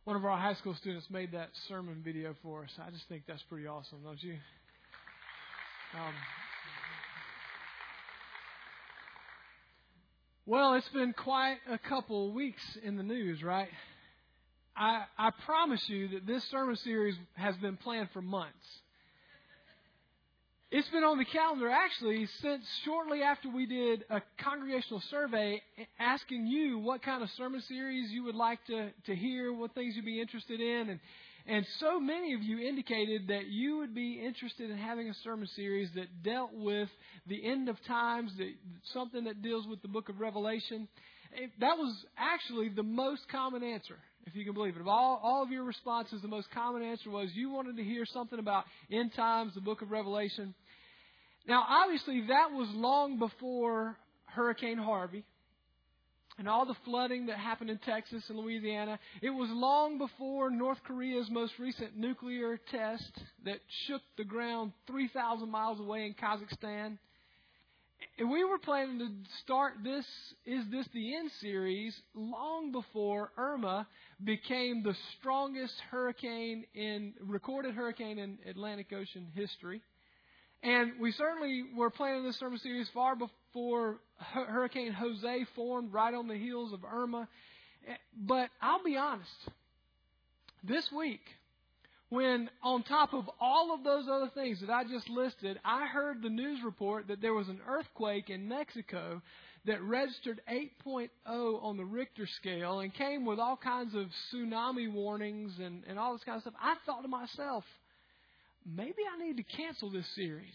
One of our high school students made that sermon video for us. I just think that's pretty awesome, don't you? Well, it's been quite a couple weeks in the news, right? I promise you that this sermon series has been planned for months. It's been on the calendar actually since shortly after we did a congregational survey asking you what kind of sermon series you would like to hear, what things you'd be interested in. And so many of you indicated that you would be interested in having a sermon series that dealt with the end of times, something that deals with the book of Revelation. That was actually the most common answer, if you can believe it. Of all of your responses, the most common answer was you wanted to hear something about end times, the book of Revelation. Now, obviously, that was long before Hurricane Harvey and all the flooding that happened in Texas and Louisiana. It was long before North Korea's most recent nuclear test that shook the ground 3,000 miles away in Kazakhstan. And we were planning to start this Is This the End series long before Irma became the strongest recorded hurricane in Atlantic Ocean history. And we certainly were planning this sermon series far before Hurricane Jose formed, right on the heels of Irma. But I'll be honest, this week, when on top of all of those other things that I just listed, I heard the news report that there was an earthquake in Mexico that registered 8.0 on the Richter scale and came with all kinds of tsunami warnings and all this kind of stuff. I thought to myself, maybe I need to cancel this series.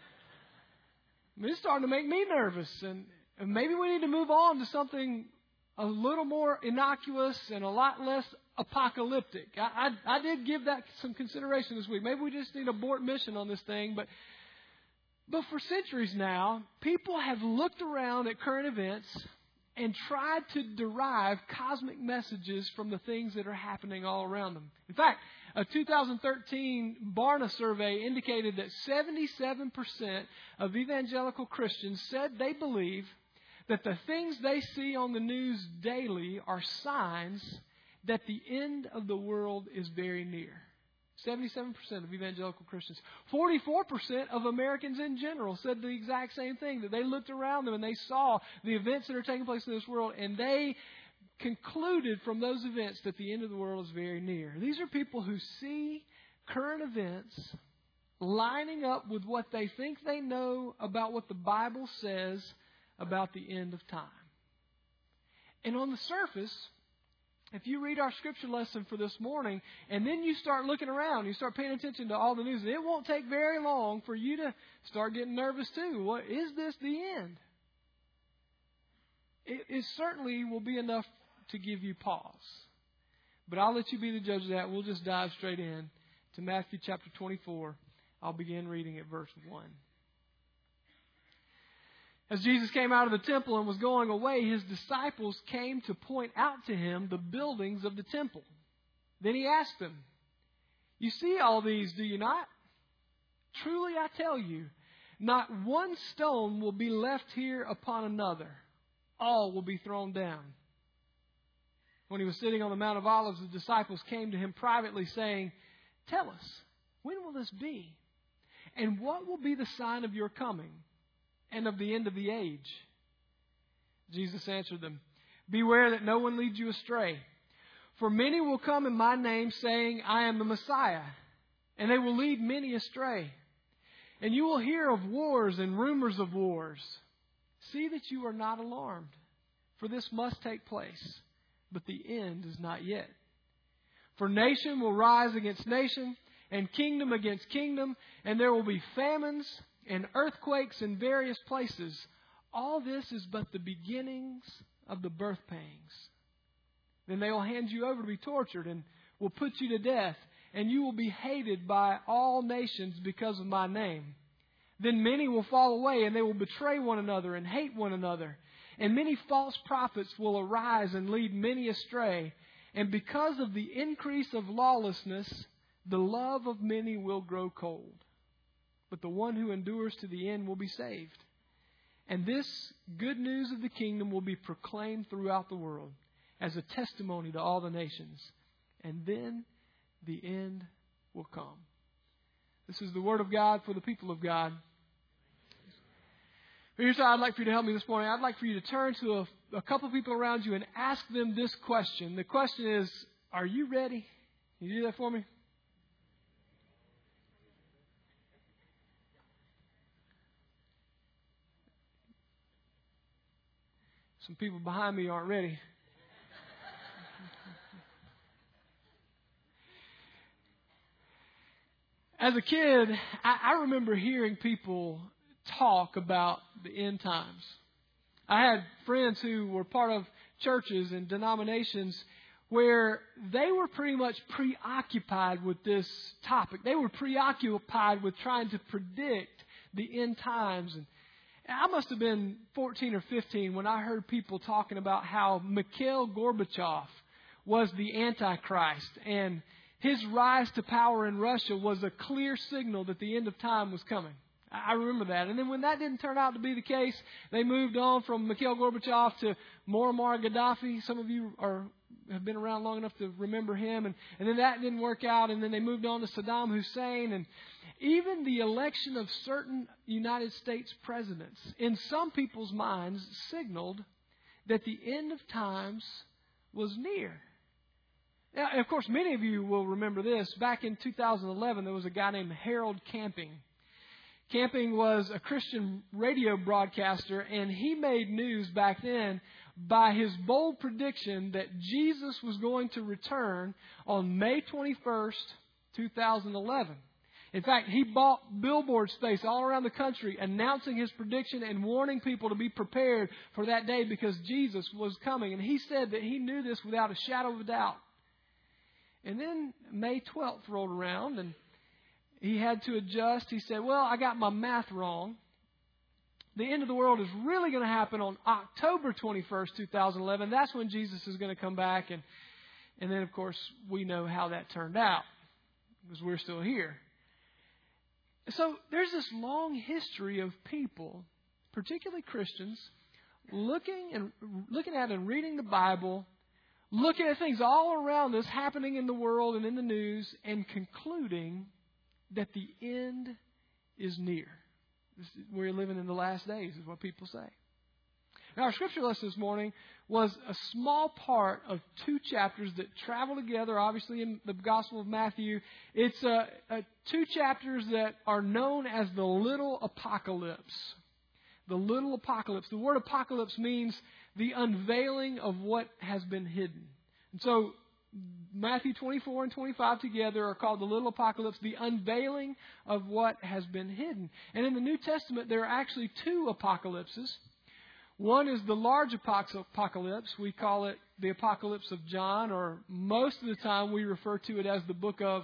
I mean, it's starting to make me nervous, and maybe we need to move on to something a little more innocuous and a lot less apocalyptic. I did give that some consideration this week. Maybe we just need to abort mission on this thing. But for centuries now, people have looked around at current events and tried to derive cosmic messages from the things that are happening all around them. In fact, a 2013 Barna survey indicated that 77% of evangelical Christians said they believe that the things they see on the news daily are signs that the end of the world is very near. 77% of evangelical Christians. 44% of Americans in general said the exact same thing, that they looked around them and they saw the events that are taking place in this world, and they concluded from those events that the end of the world is very near. These are people who see current events lining up with what they think they know about what the Bible says about the end of time. And on the surface, if you read our scripture lesson for this morning, and then you start looking around, you start paying attention to all the news, it won't take very long for you to start getting nervous too. What, is this the end? It certainly will be enough to give you pause. But I'll let you be the judge of that. We'll just dive straight in to Matthew chapter 24. I'll begin reading at verse 1. As Jesus came out of the temple and was going away, His disciples came to point out to Him the buildings of the temple. Then He asked them, "You see all these, do you not? Truly I tell you, not one stone will be left here upon another. All will be thrown down." When He was sitting on the Mount of Olives, the disciples came to Him privately saying, "Tell us, when will this be? And what will be the sign of your coming and of the end of the age?" Jesus answered them, "Beware that no one leads you astray. For many will come in my name, saying, 'I am the Messiah,' and they will lead many astray. And you will hear of wars and rumors of wars. See that you are not alarmed, for this must take place, but the end is not yet. For nation will rise against nation, and kingdom against kingdom, and there will be famines and earthquakes in various places. All this is but the beginnings of the birth pangs. Then they will hand you over to be tortured and will put you to death, and you will be hated by all nations because of my name. Then many will fall away, and they will betray one another and hate one another. And many false prophets will arise and lead many astray. And because of the increase of lawlessness, the love of many will grow cold. But the one who endures to the end will be saved. And this good news of the kingdom will be proclaimed throughout the world as a testimony to all the nations. and then the end will come. This is the Word of God for the people of God. Here's how I'd like for you to help me this morning. I'd like for you to turn to a couple of people around you and ask them this question. The question is, are you ready? Can you do that for me? Some people behind me aren't ready. As a kid, I remember hearing people talk about the end times. I had friends who were part of churches and denominations where they were pretty much preoccupied with this topic. They were preoccupied with trying to predict the end times. And I must have been 14 or 15 when I heard people talking about how Mikhail Gorbachev was the Antichrist, and his rise to power in Russia was a clear signal that the end of time was coming. I remember that. And then when that didn't turn out to be the case, they moved on from Mikhail Gorbachev to Muammar Gaddafi. Some of you have been around long enough to remember him. And then that didn't work out. And then they moved on to Saddam Hussein. And even the election of certain United States presidents, in some people's minds, signaled that the end of times was near. Now, of course, many of you will remember this. Back in 2011, there was a guy named Harold Camping. Camping was a Christian radio broadcaster, and he made news back then by his bold prediction that Jesus was going to return on May 21st, 2011. In fact, he bought billboard space all around the country announcing his prediction and warning people to be prepared for that day because Jesus was coming. And he said that he knew this without a shadow of a doubt. And then May 12th rolled around, and he had to adjust. He said, well, I got my math wrong. The end of the world is really going to happen on October 21st, 2011. That's when Jesus is going to come back. And then, of course, we know how that turned out because we're still here. So there's this long history of people, particularly Christians, looking at and reading the Bible, looking at things all around us happening in the world and in the news, and concluding that the end is near. We're living in the last days, is what people say. Now, our scripture lesson this morning was a small part of two chapters that travel together, obviously, in the Gospel of Matthew. It's two chapters that are known as the Little Apocalypse. The Little Apocalypse. The word apocalypse means the unveiling of what has been hidden. And so Matthew 24 and 25 together are called the Little Apocalypse, the unveiling of what has been hidden. And in the New Testament, there are actually two apocalypses. One is the large apocalypse. We call it the Apocalypse of John, or most of the time we refer to it as the book of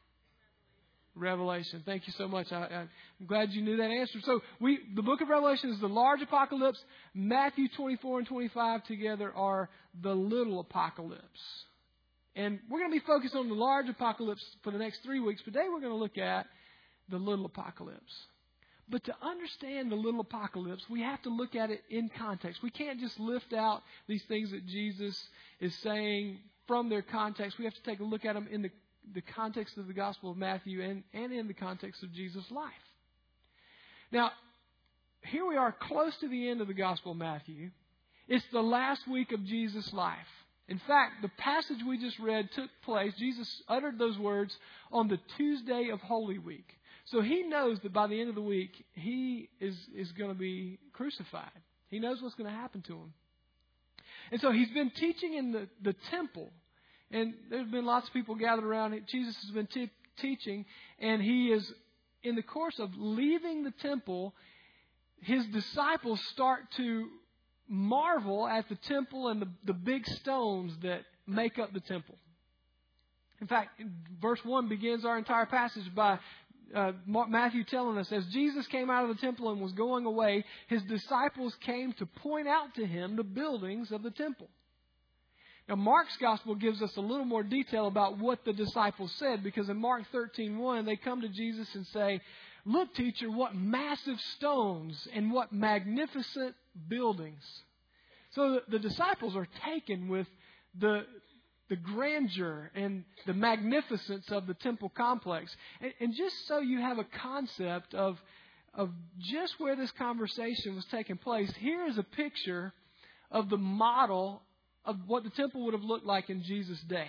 Revelation. Thank you so much. I'm glad you knew that answer. So the book of Revelation is the large apocalypse. Matthew 24 and 25 together are the little apocalypse. And we're going to be focused on the large apocalypse for the next 3 weeks. Today we're going to look at the little apocalypse. But to understand the little apocalypse, we have to look at it in context. We can't just lift out these things that Jesus is saying from their context. We have to take a look at them in the context of the Gospel of Matthew and in the context of Jesus' life. Now, here we are close to the end of the Gospel of Matthew. It's the last week of Jesus' life. In fact, the passage we just read took place, Jesus uttered those words on the Tuesday of Holy Week. So he knows that by the end of the week, he is going to be crucified. He knows what's going to happen to him. And so he's been teaching in the temple. And there's been lots of people gathered around. Jesus has been teaching. And he is, in the course of leaving the temple, his disciples start to marvel at the temple and the big stones that make up the temple. In fact, verse 1 begins our entire passage by Matthew telling us, as Jesus came out of the temple and was going away, his disciples came to point out to him the buildings of the temple. Now, Mark's gospel gives us a little more detail about what the disciples said, because in Mark 13:1, they come to Jesus and say, look, teacher, what massive stones and what magnificent buildings. So the disciples are taken with the the grandeur and the magnificence of the temple complex. And just so you have a concept of just where this conversation was taking place, here is a picture of the model of what the temple would have looked like in Jesus' day.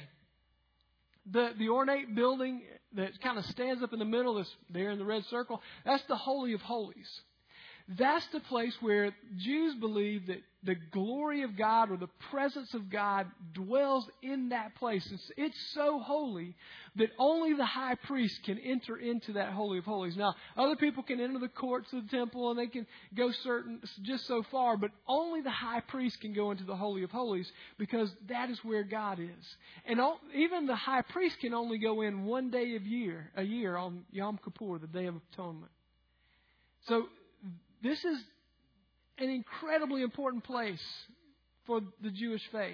The ornate building that kind of stands up in the middle, that's there in the red circle, that's the Holy of Holies. That's the place where Jews believe that the glory of God or the presence of God dwells in that place. It's so holy that only the high priest can enter into that Holy of Holies. Now, other people can enter the courts of the temple and they can go just so far, but only the high priest can go into the Holy of Holies because that is where God is. And even the high priest can only go in one day a year on Yom Kippur, the Day of Atonement. So, this is an incredibly important place for the Jewish faith.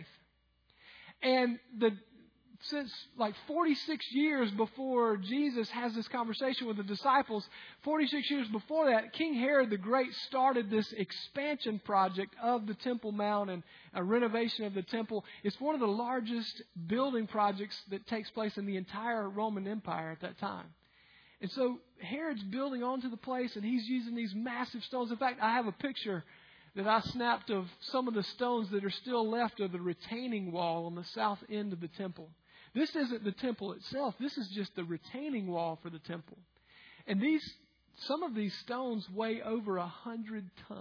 And since like 46 years before Jesus has this conversation with the disciples, 46 years before that, King Herod the Great started this expansion project of the Temple Mount and a renovation of the temple. It's one of the largest building projects that takes place in the entire Roman Empire at that time. And so Herod's building onto the place, and he's using these massive stones. In fact, I have a picture that I snapped of some of the stones that are still left of the retaining wall on the south end of the temple. This isn't the temple itself. This is just the retaining wall for the temple. And some of these stones weigh over 100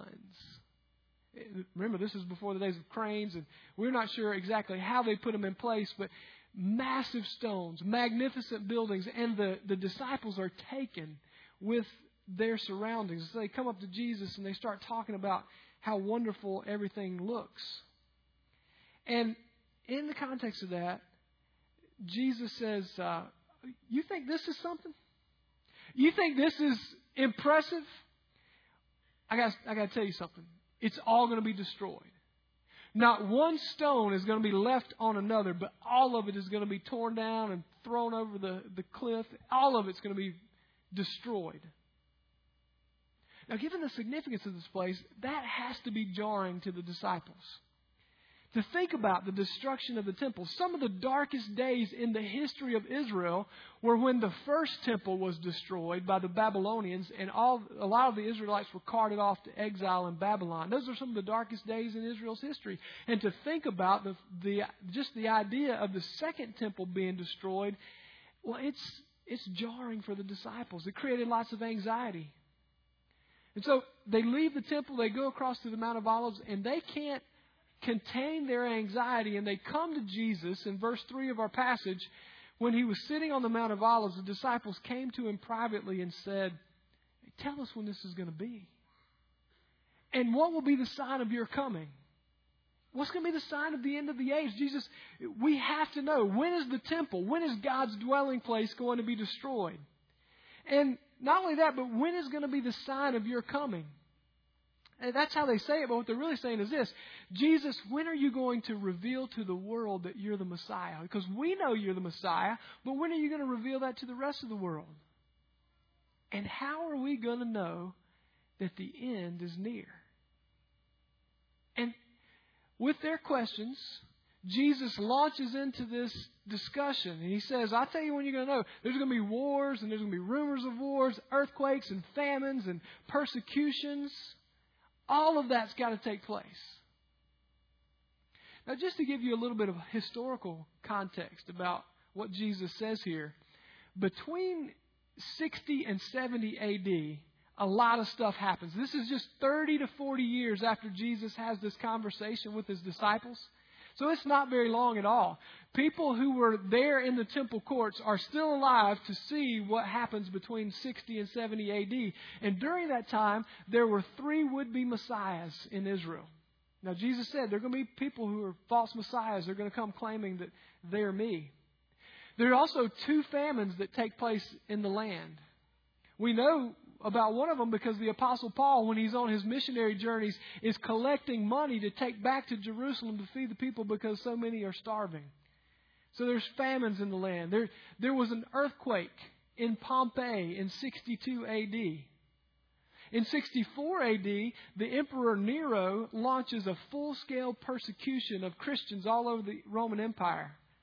tons. Remember, this is before the days of cranes, and we're not sure exactly how they put them in place, but massive stones, magnificent buildings, and the disciples are taken with their surroundings. So they come up to Jesus and they start talking about how wonderful everything looks. And in the context of that, Jesus says, you think this is something? You think this is impressive? I got to tell you something. It's all going to be destroyed. Not one stone is going to be left on another, but all of it is going to be torn down and thrown over the cliff. All of it's going to be destroyed. Now, given the significance of this place, that has to be jarring to the disciples. To think about the destruction of the temple. Some of the darkest days in the history of Israel were when the first temple was destroyed by the Babylonians and a lot of the Israelites were carted off to exile in Babylon. Those are some of the darkest days in Israel's history. And to think about just the idea of the second temple being destroyed, well, it's jarring for the disciples. It created lots of anxiety. And so they leave the temple, they go across to the Mount of Olives, and they can't contain their anxiety, and they come to Jesus in verse 3 of our passage. When he was sitting on the Mount of Olives, the disciples came to him privately and said, tell us when this is going to be. And what will be the sign of your coming? What's going to be the sign of the end of the age? Jesus, we have to know, when is the temple, when is God's dwelling place going to be destroyed? And not only that, but when is going to be the sign of your coming? And that's how they say it, but what they're really saying is this: Jesus, when are you going to reveal to the world that you're the Messiah? Because we know you're the Messiah, but when are you going to reveal that to the rest of the world? And how are we going to know that the end is near? And with their questions, Jesus launches into this discussion. And he says, I'll tell you when you're going to know. There's going to be wars, and there's going to be rumors of wars, earthquakes and famines and persecutions. All of that's got to take place. Now, just to give you a little bit of historical context about what Jesus says here, between 60 and 70 A.D., a lot of stuff happens. This is just 30 to 40 years after Jesus has this conversation with his disciples. So it's not very long at all. People who were there in the temple courts are still alive to see what happens between 60 and 70 A.D. And during that time, there were 3 would-be messiahs in Israel. Now, Jesus said there are going to be people who are false messiahs. They're going to come claiming that they're me. There are also 2 famines that take place in the land. We know about one of them because the Apostle Paul, when he's on his missionary journeys, is collecting money to take back to Jerusalem to feed the people because so many are starving. So there's famines in the land. There was an earthquake in Pompeii in 62 A.D. In 64 A.D., the Emperor Nero launches a full-scale persecution of Christians all over the Roman Empire.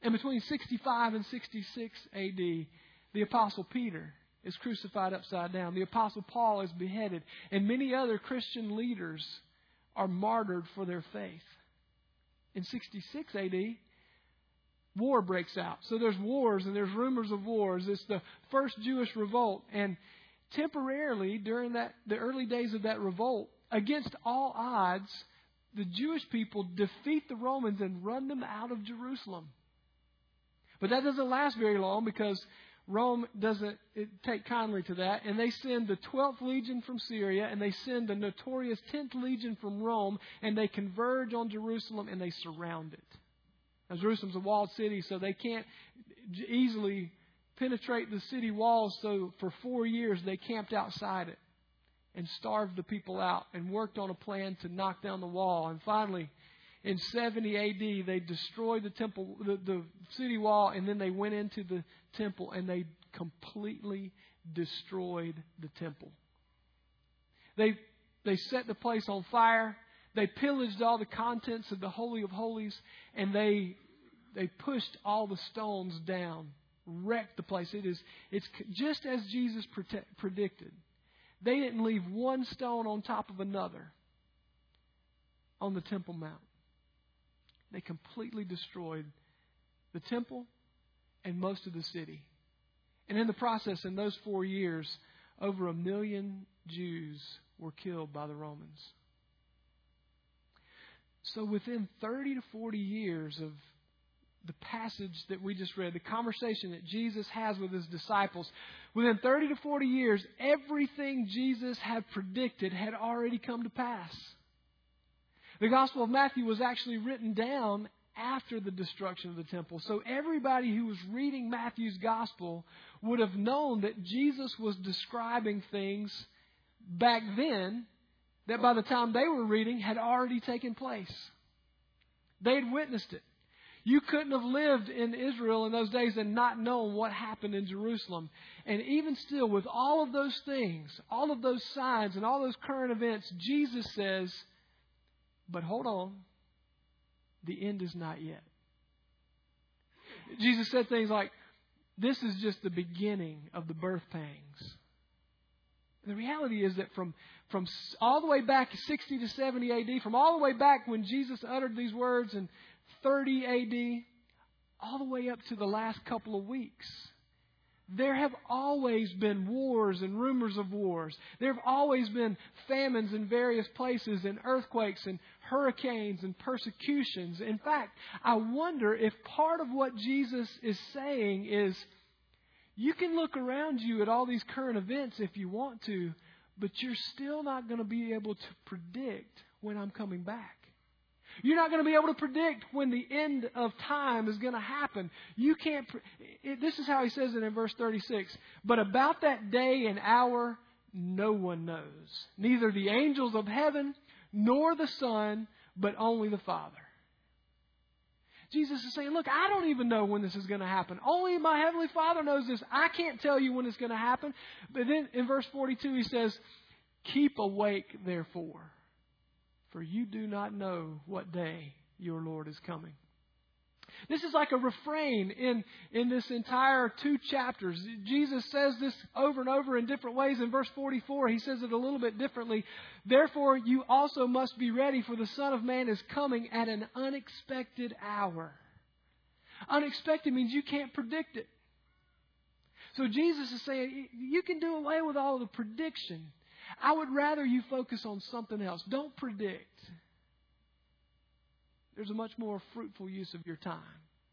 And between 65 and 66 A.D., the Apostle Peter is crucified upside down. The Apostle Paul is beheaded. And many other Christian leaders are martyred for their faith. In 66 A.D., war breaks out. So there's wars and there's rumors of wars. It's the first Jewish revolt. And temporarily, during the early days of that revolt, against all odds, the Jewish people defeat the Romans and run them out of Jerusalem. But that doesn't last very long because Rome doesn't take kindly to that. And they send the 12th Legion from Syria and they send the notorious 10th Legion from Rome. And they converge on Jerusalem and they surround it. Now, Jerusalem's a walled city, so they can't easily penetrate the city walls. So for 4 years they camped outside it and starved the people out and worked on a plan to knock down the wall. And finally, in 70 A.D., they destroyed the temple, the city wall, and then they went into the temple and they completely destroyed the temple. They set the place on fire. They pillaged all the contents of the Holy of Holies, and they pushed all the stones down, wrecked the place. It's just as Jesus predicted. They didn't leave one stone on top of another on the Temple Mount. They completely destroyed the temple and most of the city. And in the process, in those 4 years, over 1 million Jews were killed by the Romans. So within 30 to 40 years of the passage that we just read, the conversation that Jesus has with His disciples, within 30 to 40 years, everything Jesus had predicted had already come to pass. The Gospel of Matthew was actually written down after the destruction of the temple. So everybody who was reading Matthew's Gospel would have known that Jesus was describing things back then that by the time they were reading had already taken place. They had witnessed it. You couldn't have lived in Israel in those days and not known what happened in Jerusalem. And even still, with all of those things, all of those signs and all those current events, Jesus says, but hold on, the end is not yet. Jesus said things like, this is just the beginning of the birth pangs. And the reality is that from all the way back 60 to 70 A.D., from all the way back when Jesus uttered these words in 30 A.D., all the way up to the last couple of weeks, there have always been wars and rumors of wars. There have always been famines in various places and earthquakes and hurricanes and persecutions. In fact, I wonder if part of what Jesus is saying is, you can look around you at all these current events if you want to, but you're still not going to be able to predict when I'm coming back. You're not going to be able to predict when the end of time is going to happen. You can't. This is how He says it in verse 36. But about that day and hour, no one knows. Neither the angels of heaven nor the Son, but only the Father. Jesus is saying, look, I don't even know when this is going to happen. Only my Heavenly Father knows this. I can't tell you when it's going to happen. But then in verse 42, He says, keep awake, therefore, for you do not know what day your Lord is coming. This is like a refrain in this entire 2 chapters. Jesus says this over and over in different ways. In verse 44, He says it a little bit differently. Therefore, you also must be ready, for the Son of Man is coming at an unexpected hour. Unexpected means you can't predict it. So Jesus is saying, you can do away with all the prediction. I would rather you focus on something else. Don't predict. There's a much more fruitful use of your time.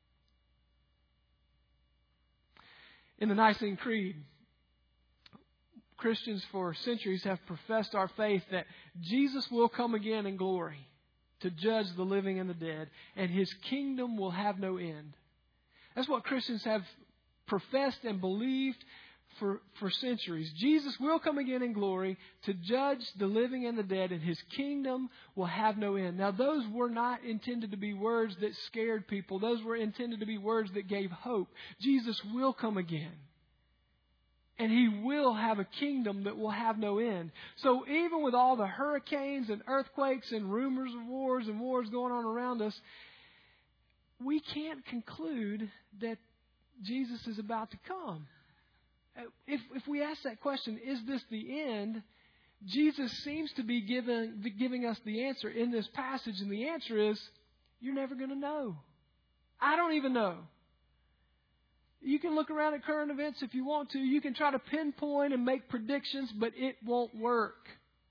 In the Nicene Creed, Christians for centuries have professed our faith that Jesus will come again in glory to judge the living and the dead, and His kingdom will have no end. That's what Christians have professed and believed for centuries. Jesus will come again in glory to judge the living and the dead, and His kingdom will have no end. Now, those were not intended to be words that scared people. Those were intended to be words that gave hope. Jesus will come again, and He will have a kingdom that will have no end. So even with all the hurricanes and earthquakes and rumors of wars and wars going on around us, we can't conclude that Jesus is about to come. If we ask that question, is this the end? Jesus seems to be giving us the answer in this passage, and the answer is, you're never going to know. I don't even know. You can look around at current events if you want to. You can try to pinpoint and make predictions, but it won't work.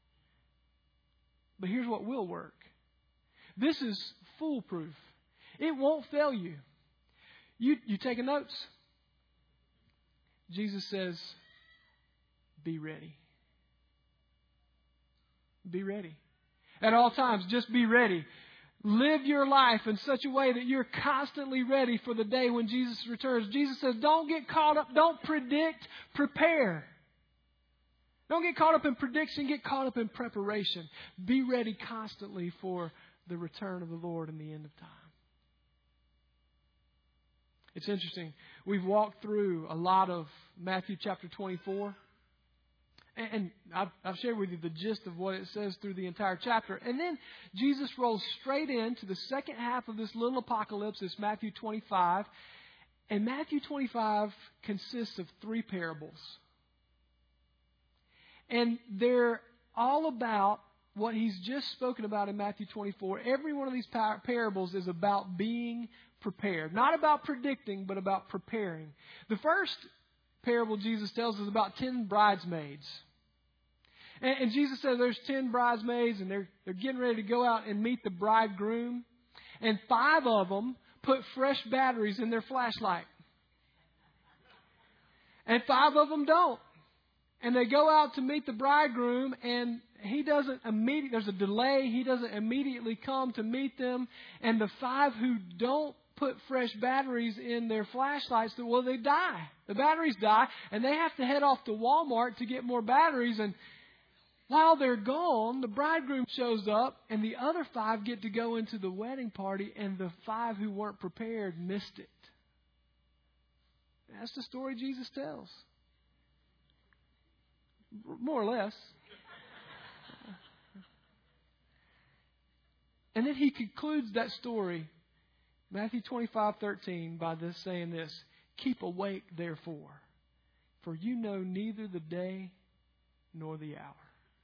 But here's what will work. This is foolproof. It won't fail you. You taking notes? Jesus says, be ready. Be ready. At all times, just be ready. Live your life in such a way that you're constantly ready for the day when Jesus returns. Jesus says, don't get caught up. Don't predict. Prepare. Don't get caught up in prediction. Get caught up in preparation. Be ready constantly for the return of the Lord in the end of time. It's interesting. We've walked through a lot of Matthew chapter 24. And I've shared with you the gist of what it says through the entire chapter. And then Jesus rolls straight into the second half of this little apocalypse, this Matthew 25. And Matthew 25 consists of 3 parables. And they're all about what he's just spoken about in Matthew 24. Every one of these parables is about being prepared. Not about predicting, but about preparing. The first parable Jesus tells is about 10 bridesmaids. And Jesus says there's 10 bridesmaids and they're getting ready to go out and meet the bridegroom. And 5 of them put fresh batteries in their flashlight. And 5 of them don't. And they go out to meet the bridegroom and he doesn't immediately, there's a delay. He doesn't immediately come to meet them. And the 5 who don't put fresh batteries in their flashlights, well, they die. The batteries die and they have to head off to Walmart to get more batteries. And while they're gone, the bridegroom shows up and the other 5 get to go into the wedding party and the 5 who weren't prepared missed it. That's the story Jesus tells. More or less. And then he concludes that story, Matthew 25:13, by saying this, keep awake, therefore, for you know neither the day nor the hour.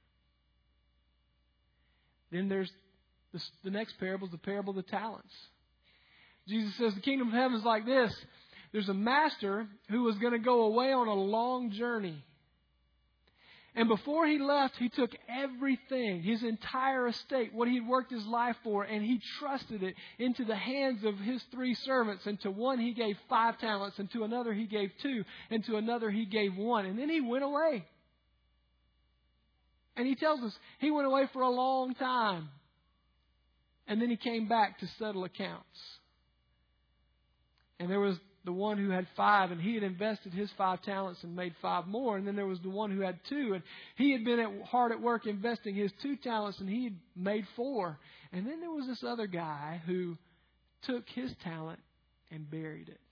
Then there's the next parable, the parable of the talents. Jesus says the kingdom of heaven is like this. There's a master who was going to go away on a long journey. And before he left, he took everything, his entire estate, what he'd worked his life for, and he trusted it into the hands of his 3 servants. And to one he gave 5 talents, and to another he gave 2, and to another he gave 1. And then he went away. And he tells us he went away for a long time. And then he came back to settle accounts. And there was the one who had 5, and he had invested his 5 talents and made 5 more. And then there was the one who had 2, and he had been hard at work investing his 2 talents, and he had made 4. And then there was this other guy who took his talent and buried it.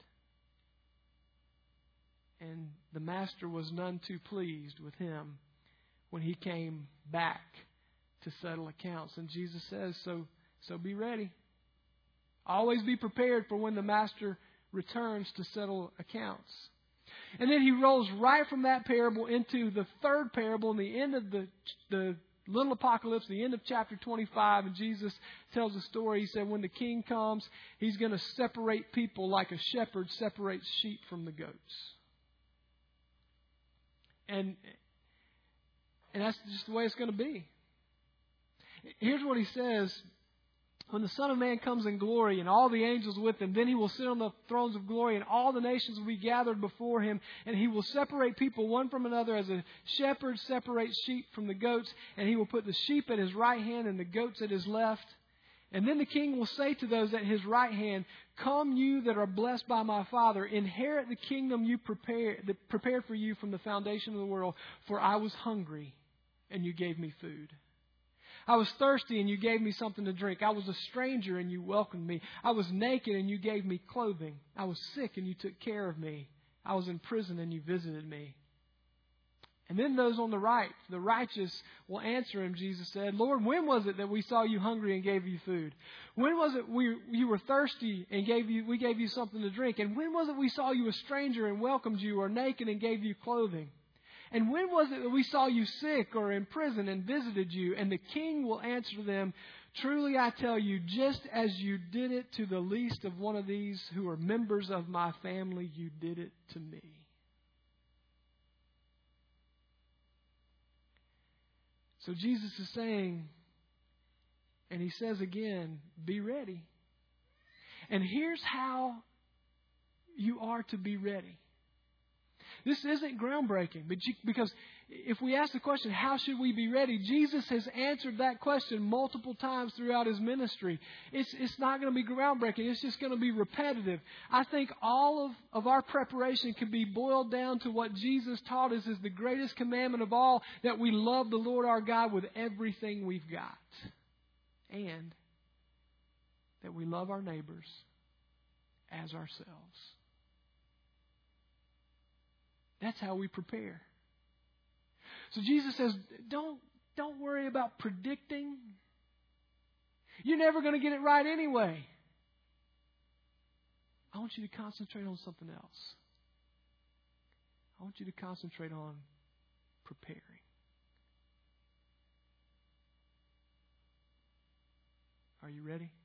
And the master was none too pleased with him when he came back to settle accounts. And Jesus says, so be ready. Always be prepared for when the master returns to settle accounts. And then he rolls right from that parable into the third parable in the end of the little apocalypse, the end of chapter 25. And Jesus tells a story. He said when the king comes, he's going to separate people like a shepherd separates sheep from the goats. And that's just the way it's going to be. Here's what he says. When the Son of Man comes in glory and all the angels with him, then he will sit on the thrones of glory and all the nations will be gathered before him. And he will separate people one from another as a shepherd separates sheep from the goats. And he will put the sheep at his right hand and the goats at his left. And then the king will say to those at his right hand, come you that are blessed by my Father, inherit the kingdom you prepared for you from the foundation of the world. For I was hungry and you gave me food. I was thirsty and you gave me something to drink. I was a stranger and you welcomed me. I was naked and you gave me clothing. I was sick and you took care of me. I was in prison and you visited me. And then those on the right, the righteous, will answer him, Jesus said, Lord, when was it that we saw you hungry and gave you food? When was it you were thirsty and we gave you something to drink? And when was it we saw you a stranger and welcomed you, or naked and gave you clothing? And when was it that we saw you sick or in prison and visited you? And the king will answer them, truly I tell you, just as you did it to the least of one of these who are members of my family, you did it to me. So Jesus is saying, and he says again, be ready. And here's how you are to be ready. This isn't groundbreaking, because if we ask the question, how should we be ready? Jesus has answered that question multiple times throughout his ministry. It's not going to be groundbreaking. It's just going to be repetitive. I think all of our preparation can be boiled down to what Jesus taught us is the greatest commandment of all, that we love the Lord our God with everything we've got. And that we love our neighbors as ourselves. That's how we prepare. So Jesus says, don't worry about predicting. You're never going to get it right anyway. I want you to concentrate on something else. I want you to concentrate on preparing. Are you ready?